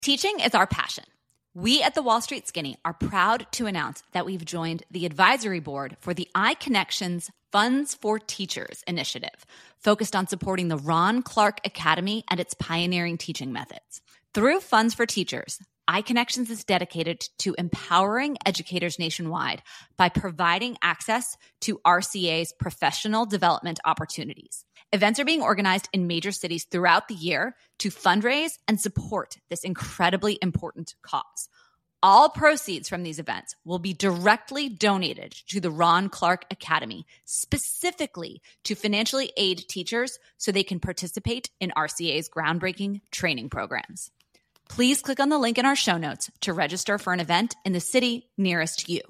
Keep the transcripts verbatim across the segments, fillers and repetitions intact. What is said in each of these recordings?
Teaching is our passion. We at the Wall Street Skinny are proud to announce that we've joined the advisory board for the iConnections Funds for Teachers initiative, focused on supporting the Ron Clark Academy and its pioneering teaching methods. Through Funds for Teachers, iConnections is dedicated to empowering educators nationwide by providing access to R C A's professional development opportunities. Events are being organized in major cities throughout the year to fundraise and support this incredibly important cause. All proceeds from these events will be directly donated to the Ron Clark Academy, specifically to financially aid teachers so they can participate in R C A's groundbreaking training programs. Please click on the link in our show notes to register for an event in the city nearest you.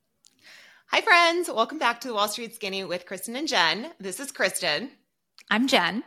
Hi, friends. Welcome back to the Wall Street Skinny with Kristen and Jen. This is Kristen. I'm Jen.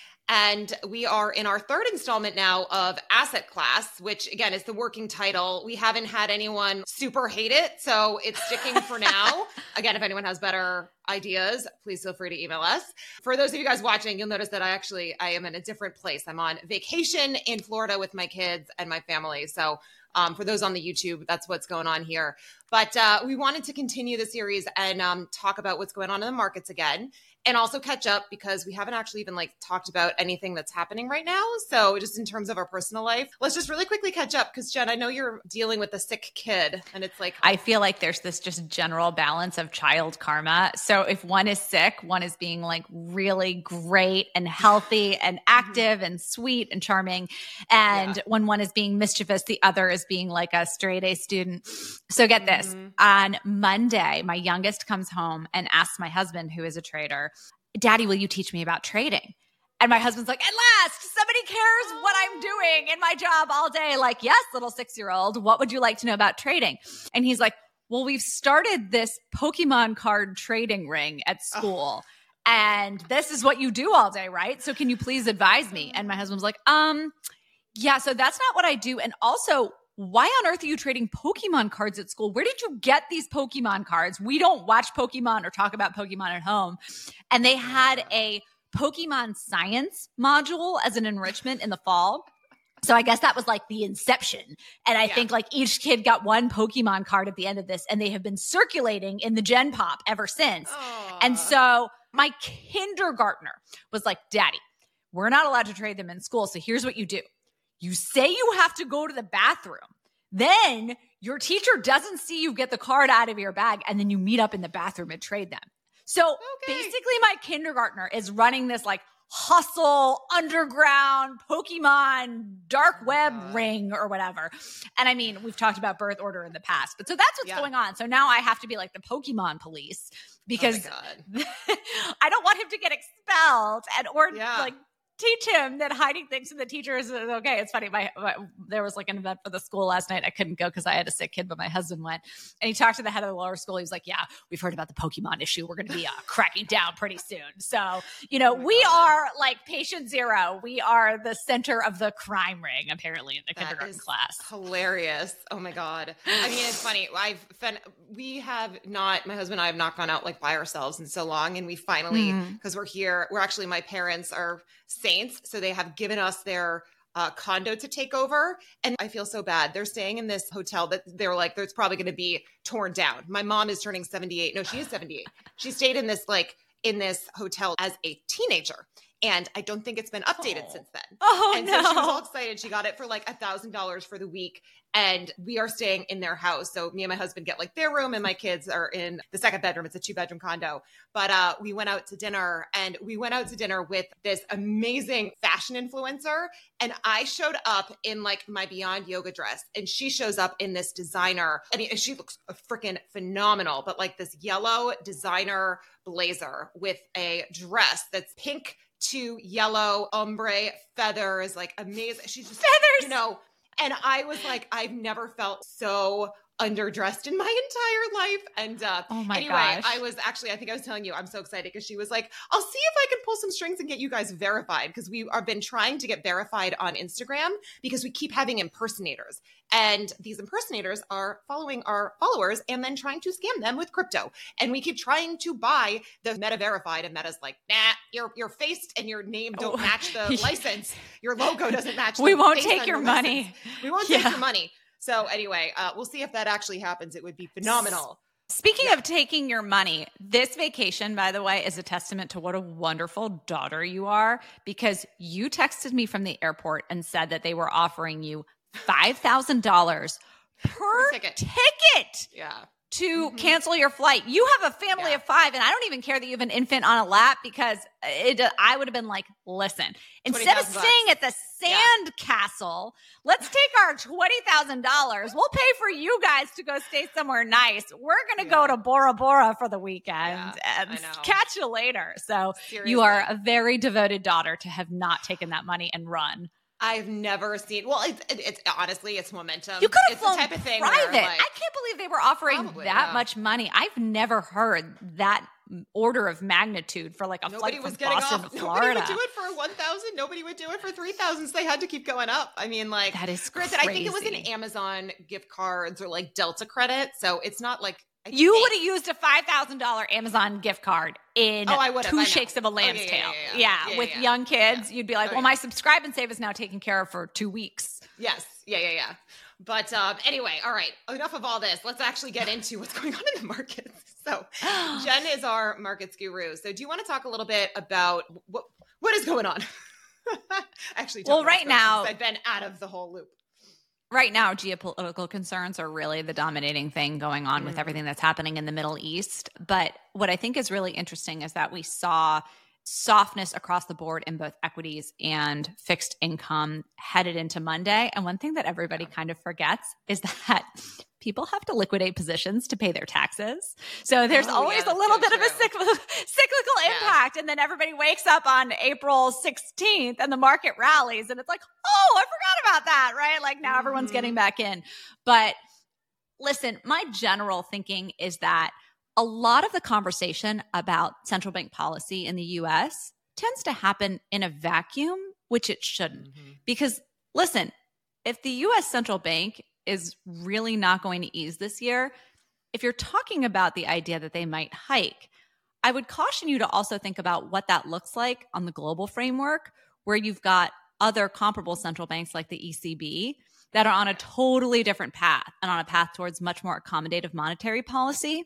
And we are in our third installment now of Asset Class, which again is the working title. We haven't had anyone super hate it, so it's sticking for now. Again, if anyone has better ideas, please feel free to email us. For those of you guys watching, you'll notice that I actually, I am in a different place. I'm on vacation in Florida with my kids and my family. So um, for those on the YouTube, that's what's going on here. But uh, we wanted to continue the series and um, talk about what's going on in the markets again. And also catch up because we haven't actually even like talked about anything that's happening right now. So just in terms of our personal life, let's just really quickly catch up because Jen, I know you're dealing with a sick kid and it's like, I feel like there's this just general balance of child karma. So if one is sick, one is being like really great and healthy and active and sweet and charming. And yeah. when one is being mischievous, the other is being like a straight A student. So get this, mm-hmm. on Monday, my youngest comes home and asks my husband, who is a trader, Daddy, will you teach me about trading? And my husband's like, at last, somebody cares what I'm doing in my job all day. Like, yes, little six-year-old, what would you like to know about trading? And he's like, well, we've started this Pokemon card trading ring at school. Oh. And this is what you do all day, right? So can you please advise me? And my husband's like, um, yeah, so that's not what I do. And also, why on earth are you trading Pokemon cards at school? Where did you get these Pokemon cards? We don't watch Pokemon or talk about Pokemon at home. And they had a Pokemon science module as an enrichment in the fall. So I guess that was like the inception. And I yeah. think like each kid got one Pokemon card at the end of this, and they have been circulating in the Gen Pop ever since. Aww. And so my kindergartner was like, Daddy, we're not allowed to trade them in school. So here's what you do. You say you have to go to the bathroom. Then your teacher doesn't see you get the card out of your bag, and then you meet up in the bathroom and trade them. So okay. basically my kindergartner is running this like hustle, underground, Pokemon, dark web uh, ring or whatever. And I mean, we've talked about birth order in the past, but so that's what's yeah. going on. So now I have to be like the Pokemon police because oh I don't want him to get expelled and or yeah. like teach him that hiding things from the teachers is okay. It's funny. My, my there was like an event for the school last night. I couldn't go because I had a sick kid, but my husband went, and he talked to the head of the lower school. He was like, "Yeah, we've heard about the Pokemon issue. We're going to be uh, cracking down pretty soon." So you know, oh we God. are like patient zero. We are the center of the crime ring, apparently, in the that kindergarten is class. Hilarious. Oh my God. I mean, it's funny. I've been, we have not. My husband and I have not gone out like by ourselves in so long, and we finally because mm. we're here. We're actually my parents are saints, so they have given us their uh, condo to take over, and I feel so bad. They're staying in this hotel that they're like, there's probably going to be torn down. My mom is turning seventy-eight. No, she is seventy-eight. She stayed in this like in this hotel as a teenager, and I don't think it's been updated oh. since then. Oh and no! So she was all excited. She got it for like a thousand dollars for the week, and we are staying in their house. So me and my husband get like their room, and my kids are in the second bedroom. It's a two bedroom condo. But uh, we went out to dinner, and we went out to dinner with this amazing fashion influencer. And I showed up in like my Beyond Yoga dress, and she shows up in this designer. I mean, she looks freaking phenomenal, but like this yellow designer blazer with a dress that's pink to yellow ombre feathers, like amazing. She's just, feathers, you know, and I was like, I've never felt so underdressed in my entire life. And uh, oh my anyway, gosh. I was actually, I think I was telling you, I'm so excited because she was like, I'll see if I can pull some strings and get you guys verified, because we have been trying to get verified on Instagram because we keep having impersonators. And these impersonators are following our followers and then trying to scam them with crypto. And we keep trying to buy the Meta verified, and Meta's like, nah, your your face and your name don't oh. match the license. Your logo doesn't match the We won't face take on your, your money. License. We won't yeah. take your money. So anyway, uh, we'll see if that actually happens. It would be phenomenal. Speaking yeah. of taking your money, this vacation, by the way, is a testament to what a wonderful daughter you are, because you texted me from the airport and said that they were offering you five thousand dollars per ticket. ticket yeah. to mm-hmm. cancel your flight. You have a family yeah. of five, and I don't even care that you have an infant on a lap, because it, I would have been like, listen, instead of staying at the sand yeah. castle, let's take our twenty thousand dollars. We'll pay for you guys to go stay somewhere nice. We're going to yeah. go to Bora Bora for the weekend yeah, and catch you later. So Seriously. You are a very devoted daughter to have not taken that money and run. I've never seen. Well, it's, it's honestly, it's momentum. You could have it's flown the type of thing private. Where, like, I can't believe they were offering probably, that yeah. much money. I've never heard that order of magnitude for like a nobody flight was from Boston off. to Florida. Nobody would do it for one thousand. Nobody would do it for three thousand. So they had to keep going up. I mean, like that is granted, crazy. I think it was in Amazon gift cards or like Delta credit, so it's not like. I you think. would have used a five thousand dollars Amazon gift card in oh, I two shakes of a lamb's oh, yeah, tail. Yeah, yeah, yeah. yeah. yeah with yeah. young kids, yeah. you'd be like, oh, well, yeah. my subscribe and save is now taken care of for two weeks. Yes. Yeah, yeah, yeah. But um, anyway, all right, enough of all this. Let's actually get into what's going on in the markets. So Jen is our markets guru. So do you want to talk a little bit about what what is going on? actually, well, right now, I've been out of the whole loop. Right now, geopolitical concerns are really the dominating thing going on mm. with everything that's happening in the Middle East. But what I think is really interesting is that we saw softness across the board in both equities and fixed income headed into Monday. And one thing that everybody kind of forgets is that people have to liquidate positions to pay their taxes. So there's oh, always yeah, a little so bit true. of a cyclical, cyclical yeah. impact. And then everybody wakes up on April sixteenth and the market rallies. And it's like, oh, I forgot about that, right? Like now mm-hmm. everyone's getting back in. But listen, my general thinking is that a lot of the conversation about central bank policy in the U S tends to happen in a vacuum, which it shouldn't. Mm-hmm. Because listen, if the U S central bank is really not going to ease this year, if you're talking about the idea that they might hike, I would caution you to also think about what that looks like on the global framework, where you've got other comparable central banks like the E C B that are on a totally different path and on a path towards much more accommodative monetary policy.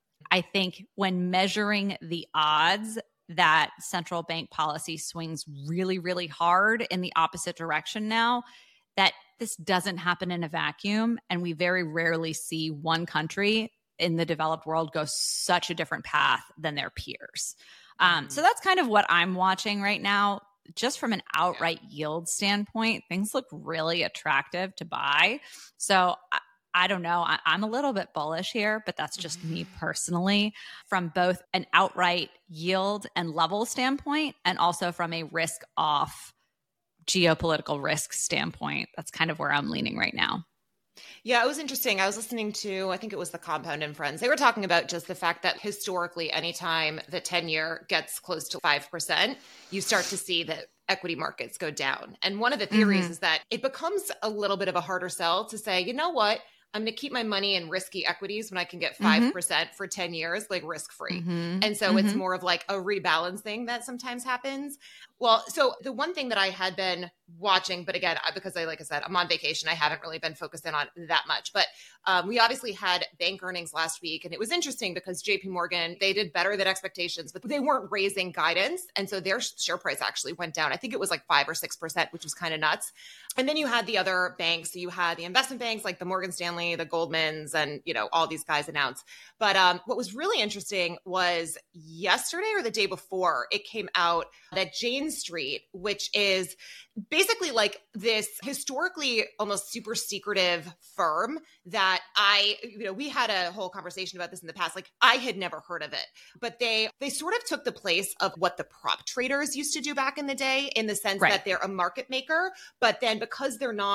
I think when measuring the odds that central bank policy swings really, really hard in the opposite direction now, that this doesn't happen in a vacuum. And we very rarely see one country in the developed world go such a different path than their peers. Um, mm-hmm. So that's kind of what I'm watching right now. Just from an outright yeah. yield standpoint, things look really attractive to buy. So I, I don't know. I, I'm a little bit bullish here, but that's just me personally, from both an outright yield and level standpoint, and also from a risk off geopolitical risk standpoint. That's kind of where I'm leaning right now. Yeah, it was interesting. I was listening to, I think it was the Compound and Friends. They were talking about just the fact that historically, anytime the ten-year gets close to five percent, you start to see that equity markets go down. And one of the theories mm-hmm. is that it becomes a little bit of a harder sell to say, you know what? I'm going to keep my money in risky equities when I can get five percent mm-hmm. for ten years, like risk-free. Mm-hmm. And so mm-hmm. it's more of like a rebalancing that sometimes happens. Well, so the one thing that I had been watching, but again, because I, like I said, I'm on vacation, I haven't really been focusing on that much, but um, we obviously had bank earnings last week, and it was interesting because J P Morgan, they did better than expectations, but they weren't raising guidance. And so their share price actually went down. I think it was like five or six percent, which was kind of nuts. And then you had the other banks. So you had the investment banks like the Morgan Stanley, the Goldmans, and, you know, all these guys announced. But um, what was really interesting was yesterday or the day before, it came out that Jane Street, which is basically like this historically almost super secretive firm that I, you know, we had a whole conversation about this in the past. Like I had never heard of it, but they, they sort of took the place of what the prop traders used to do back in the day, in the sense right. that they're a market maker, but then because they're not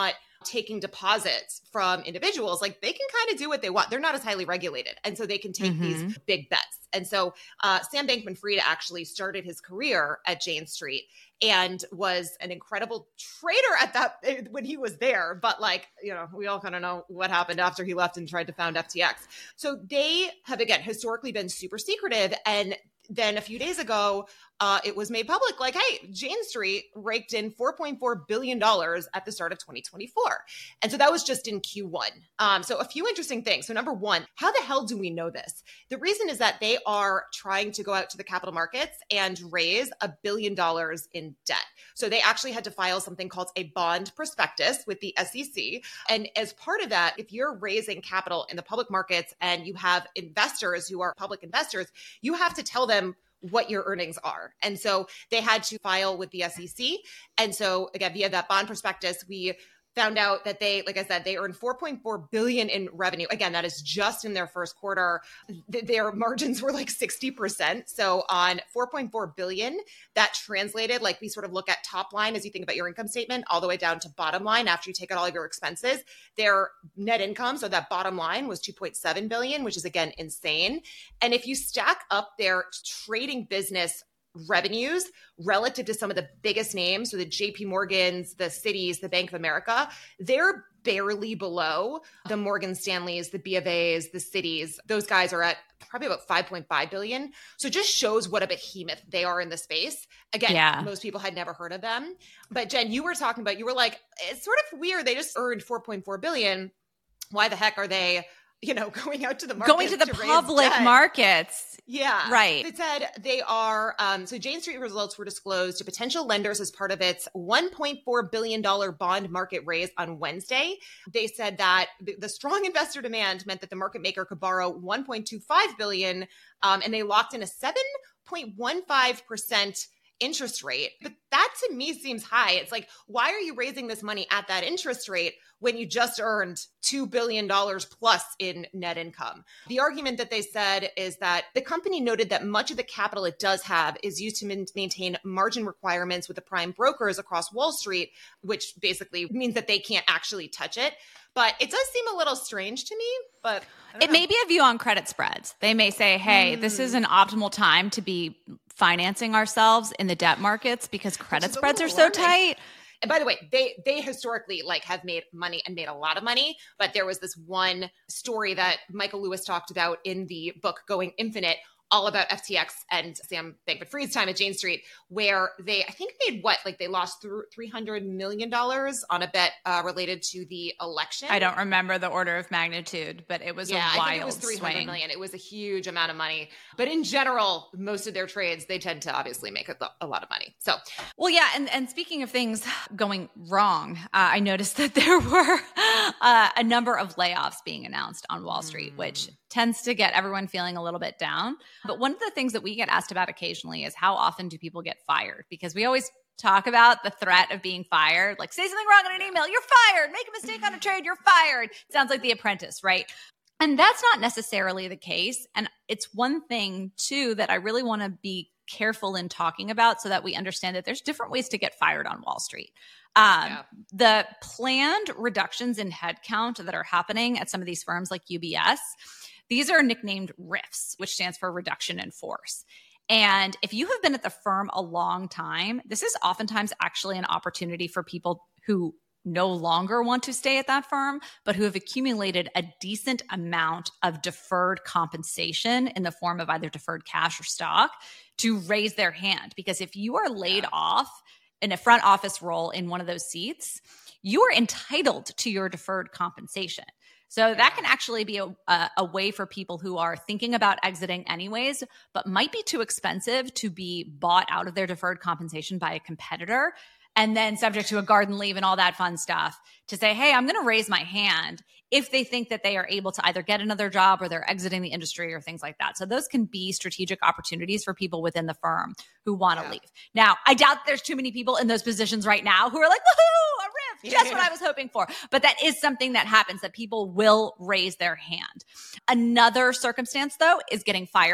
taking deposits from individuals, like they can kind of do what they want. They're not as highly regulated. And so they can take mm-hmm. these big bets. And so uh, Sam Bankman-Fried actually started his career at Jane Street and was an incredible trader at that when he was there. But like, you know, we all kind of know what happened after he left and tried to found F T X. So they have, again, historically been super secretive. And then a few days ago, uh, it was made public like, hey, Jane Street raked in four point four billion dollars at the start of twenty twenty-four. And so that was just in Q one. Um, so a few interesting things. So number one, how the hell do we know this? The reason is that they are trying to go out to the capital markets and raise a billion dollars in debt. So they actually had to file something called a bond prospectus with the S E C. And as part of that, if you're raising capital in the public markets and you have investors who are public investors, you have to tell them what your earnings are. And so they had to file with the S E C. And so again, via that bond prospectus, we found out that they, like I said, they earned four point four billion dollars in revenue. Again, that is just in their first quarter. Th- their margins were like sixty percent. So on four point four billion dollars, that translated, like we sort of look at top line as you think about your income statement, all the way down to bottom line after you take out all of your expenses. Their net income, so that bottom line was two point seven billion dollars, which is again insane. And if you stack up their trading business revenues relative to some of the biggest names, so the J P Morgans, the Citis, the Bank of America, they're barely below the Morgan Stanleys, the B of A's, the Citis. Those guys are at probably about five point five billion. So it just shows what a behemoth they are in the space. Again, yeah. Most people had never heard of them. But Jen, you were talking about, you were like, it's sort of weird. They just earned four point four billion. Why the heck are they, you know, going out to the market? Going to the to public markets. Yeah. Right. It said they are, um, so Jane Street results were disclosed to potential lenders as part of its one point four billion dollars bond market raise on Wednesday. They said that the strong investor demand meant that the market maker could borrow one point two five billion dollars, um, and they locked in a seven point one five percent interest rate. But that to me seems high. It's like, why are you raising this money at that interest rate when you just earned two billion dollars plus in net income? The argument that they said is that the company noted that much of the capital it does have is used to man- maintain margin requirements with the prime brokers across Wall Street, which basically means that they can't actually touch it. But it does seem a little strange to me, but it know. may be a view on credit spreads. They may say, hey, mm. this is an optimal time to be financing ourselves in the debt markets because credit spreads are so tight. And by the way, they they historically like have made money and made a lot of money. But there was this one story that Michael Lewis talked about in the book Going Infinite, all about F T X and Sam Bankman-Fried's time at Jane Street, where they, I think made what, like they lost three hundred million dollars on a bet uh, related to the election. I don't remember the order of magnitude, but it was yeah, a wild I think it was three hundred swing. million. It was a huge amount of money. But in general, most of their trades, they tend to obviously make a, a lot of money. So, well, yeah. And, and speaking of things going wrong, uh, I noticed that there were uh, a number of layoffs being announced on Wall Street, mm. which tends to get everyone feeling a little bit down. But one of the things that we get asked about occasionally is how often do people get fired? Because we always talk about the threat of being fired, like say something wrong in an email, you're fired, make a mistake on a trade, you're fired. Sounds like The Apprentice, right? And that's not necessarily the case. And it's one thing too that I really want to be careful in talking about so that we understand that there's different ways to get fired on Wall Street. Um, yeah. The planned reductions in headcount that are happening at some of these firms like U B S, these are nicknamed R I Fs, which stands for reduction in force. And if you have been at the firm a long time, this is oftentimes actually an opportunity for people who no longer want to stay at that firm, but who have accumulated a decent amount of deferred compensation in the form of either deferred cash or stock to raise their hand. Because if you are laid yeah. off in a front office role in one of those seats, you are entitled to your deferred compensation. So yeah. that can actually be a, a, a way for people who are thinking about exiting anyways, but might be too expensive to be bought out of their deferred compensation by a competitor and then subject to a garden leave and all that fun stuff to say, hey, I'm going to raise my hand if they think that they are able to either get another job or they're exiting the industry or things like that. So those can be strategic opportunities for people within the firm who want to yeah. leave. Now, I doubt there's too many people in those positions right now who are like, woohoo, a R I F, just yeah. what I was hoping for. But that is something that happens, that people will raise their hand. Another circumstance, though, is getting fired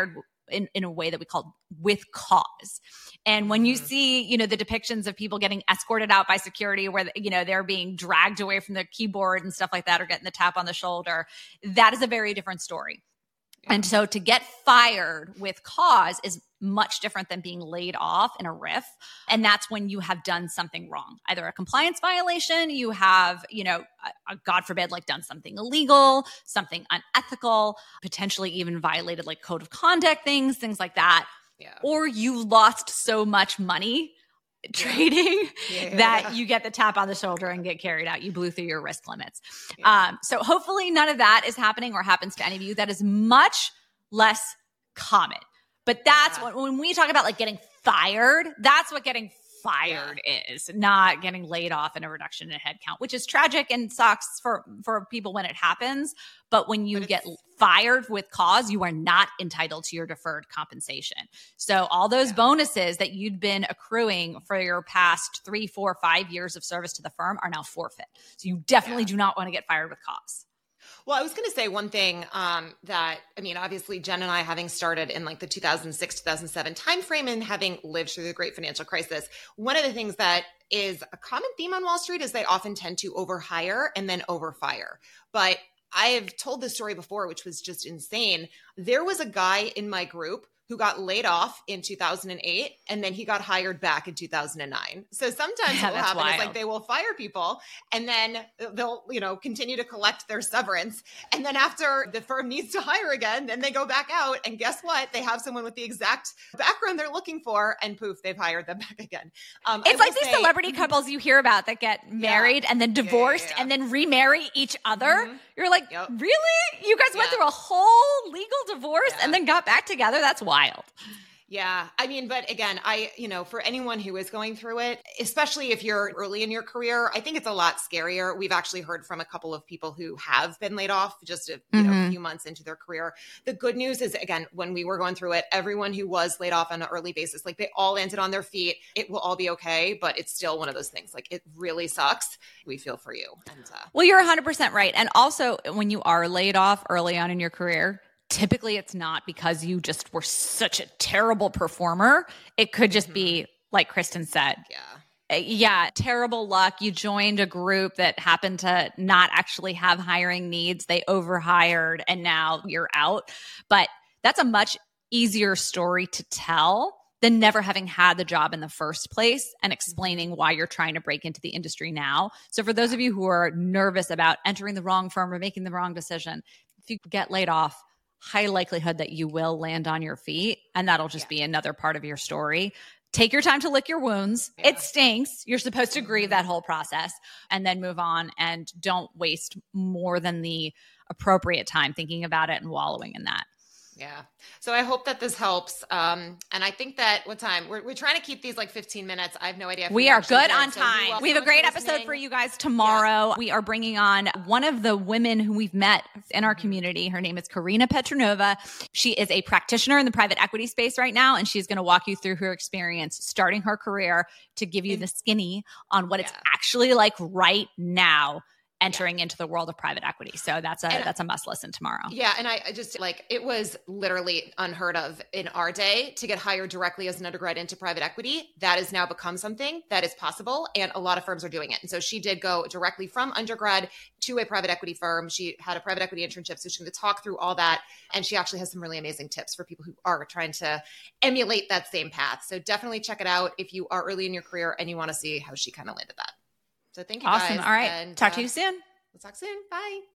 in, in a way that we call with cause. And when you see, you know, the depictions of people getting escorted out by security where, you know, they're being dragged away from the keyboard and stuff like that, or getting the tap on the shoulder, that is a very different story. And so to get fired with cause is much different than being laid off in a R I F. And that's when you have done something wrong, either a compliance violation, you have, you know, a, a, God forbid, like done something illegal, something unethical, potentially even violated like code of conduct things, things like that. Yeah. Or you lost so much money trading yeah. that you get the tap on the shoulder and get carried out. You blew through your risk limits. Yeah. Um, so hopefully none of that is happening or happens to any of you. That is much less common. But that's yeah. what, when we talk about like getting fired, that's what getting fired yeah. is, not getting laid off and a reduction in headcount, which is tragic and sucks for, for people when it happens. But when you but get fired with cause, you are not entitled to your deferred compensation. So all those yeah. bonuses that you'd been accruing for your past three, four, five years of service to the firm are now forfeit. So you definitely yeah. do not want to get fired with cause. Well, I was going to say one thing um, that, I mean, obviously Jen and I, having started in like the two thousand six, two thousand seven timeframe and having lived through the great financial crisis, one of the things that is a common theme on Wall Street is they often tend to overhire and then overfire. But I have told this story before, which was just insane. There was a guy in my group who got laid off in two thousand eight, and then he got hired back in two thousand nine. So sometimes yeah, what will happen wild. is like they will fire people and then they'll, you know, continue to collect their severance. And then after the firm needs to hire again, then they go back out and guess what? They have someone with the exact background they're looking for and poof, they've hired them back again. Um, it's like these say, celebrity couples you hear about that get married yeah, and then divorced yeah, yeah, yeah. and then remarry each other. Mm-hmm. You're like, yep. really? You guys yeah. went through a whole legal divorce yeah. and then got back together? That's wild. Yeah. I mean, but again, I, you know, for anyone who is going through it, especially if you're early in your career, I think it's a lot scarier. We've actually heard from a couple of people who have been laid off just a you mm-hmm. know, a few months into their career. The good news is, again, when we were going through it, everyone who was laid off on an early basis, like they all landed on their feet. It will all be okay, but it's still one of those things. Like it really sucks. We feel for you. And, uh, well, you're one hundred percent right. And also when you are laid off early on in your career, typically it's not because you just were such a terrible performer. It could just mm-hmm. be like Kristen said. Yeah. Yeah. Terrible luck. You joined a group that happened to not actually have hiring needs. They overhired and now you're out. But that's a much easier story to tell than never having had the job in the first place and explaining why you're trying to break into the industry now. So for those of you who are nervous about entering the wrong firm or making the wrong decision, if you get laid off, high likelihood that you will land on your feet, and that'll just yeah. be another part of your story. Take your time to lick your wounds. Yeah. It stinks. You're supposed to grieve that whole process and then move on, and don't waste more than the appropriate time thinking about it and wallowing in that. Yeah. So I hope that this helps. Um, and I think that what time we're, we're trying to keep these like fifteen minutes. I have no idea. If we are good on time. So we have a great episode for you guys tomorrow. Yeah. We are bringing on one of the women who we've met in our community. Her name is Karina Petranova. She is a practitioner in the private equity space right now. And she's going to walk you through her experience starting her career to give you the skinny on what yeah. it's actually like right now entering yeah. into the world of private equity. So that's a, and, that's a must listen tomorrow. Yeah. And I, I just like, it was literally unheard of in our day to get hired directly as an undergrad into private equity. That has now become something that is possible. And a lot of firms are doing it. And so she did go directly from undergrad to a private equity firm. She had a private equity internship. So she's going to talk through all that. And she actually has some really amazing tips for people who are trying to emulate that same path. So definitely check it out if you are early in your career and you want to see how she kind of landed that. So thank you awesome. guys. All right. And, talk uh, to you soon. We'll talk soon. Bye.